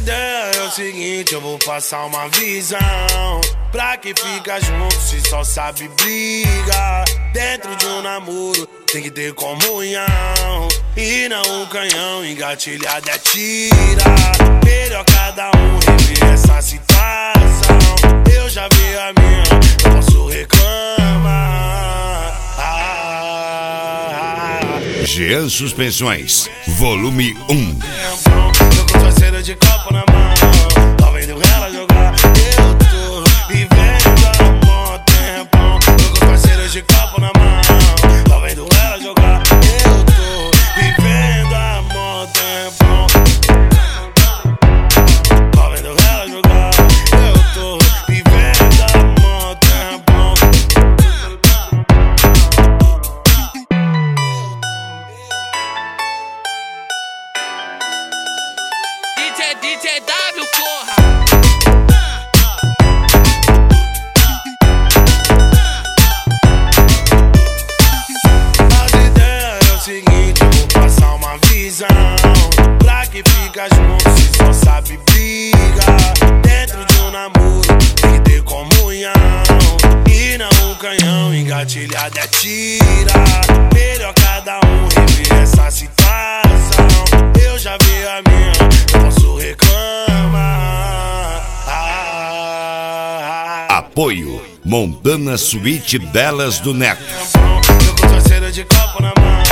ideia é o seguinte, eu vou passar uma visão. Pra que fica junto se só sabe briga. Dentro de um namoro tem que ter comunhão. E não um canhão engatilhado é tira. Melhor cada um rever essa situação. Eu já vi a minha, não posso reclamar. Jean Suspensões, volume 1. Tô com torceira de copo na mão, tá vendo ela jogar. Eu tô vivendo há um tempão. Tô com torceira de copo na mão, tá vendo ela jogar. Eu tô vivendo há um tempão. Tá vendo ela jogar. Eu tô vivendo há um tempão. DJ W, porra! As ideias é o seguinte, eu vou passar uma visão. Pra que fica junto se só sabe briga. Dentro de um namoro tem que ter comunhão. E não um canhão engatilhado é tira. Melhor cada um rever essa situação. Eu já vi a minha, não posso reclamar. Apoio Montana Suíte Belas do Neto. Tô com torceira de copo na mão,